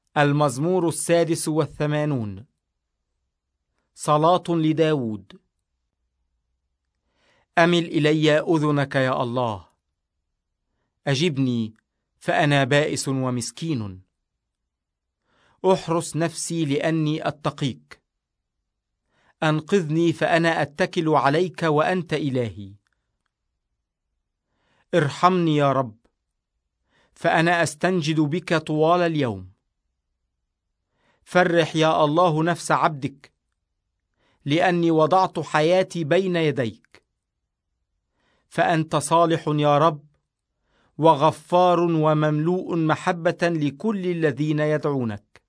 المزمور 86. صلاة لداود. أمل إلي أذنك يا الله، أجبني فأنا بائس ومسكين. أحرس نفسي لأني أتقيك، أنقذني فأنا أتكل عليك وأنت إلهي. ارحمني يا رب، فأنا أستنجد بك طوال اليوم. فرح يا الله نفس عبدك، لأني وضعت حياتي بين يديك. فأنت صالح يا رب، وغفار ومملوء محبة لكل الذين يدعونك.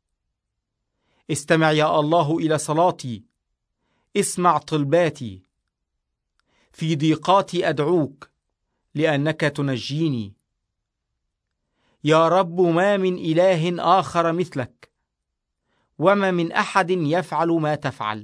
استمع يا الله إلى صلاتي، اسمع طلباتي. في ضيقاتي أدعوك، لأنك تنجيني. يا رب، ما من إله آخر مثلك، وما من أحد يفعل ما تفعل.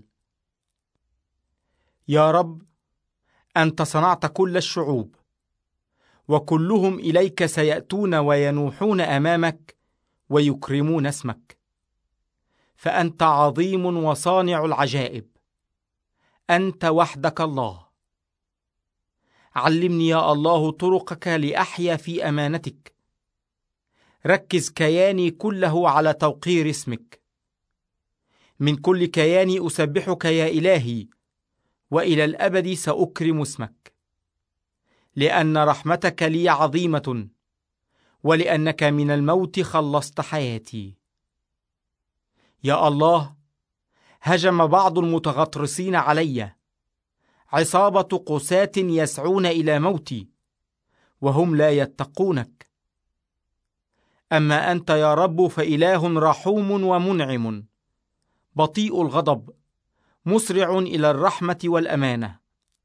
يا رب، أنت صنعت كل الشعوب، وكلهم إليك سيأتون وينوحون أمامك ويكرمون اسمك. فأنت عظيم وصانع العجائب، أنت وحدك الله. علمني يا الله طرقك لأحيا في أمانتك. ركز كياني كله على توقير اسمك. من كل كياني أسبحك يا إلهي، وإلى الأبد سأكرم اسمك. لأن رحمتك لي عظيمة، ولأنك من الموت خلصت حياتي. يا الله، هجم بعض المتغطرسين علي، عصابة قساة يسعون إلى موتي، وهم لا يتقونك. أما أنت يا رب فإله رحوم ومنعم، بطيء الغضب، مسرع إلى الرحمة والأمانة.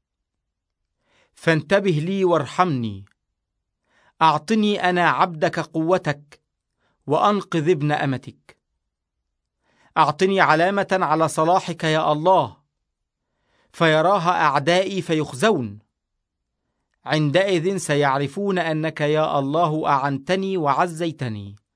فانتبه لي وارحمني، أعطني أنا عبدك قوتك، وأنقذ ابن أمتك. أعطني علامة على صلاحك يا الله، فيراها أعدائي فيخزون. عندئذ سيعرفون أنك يا الله أعنتني وعزيتني.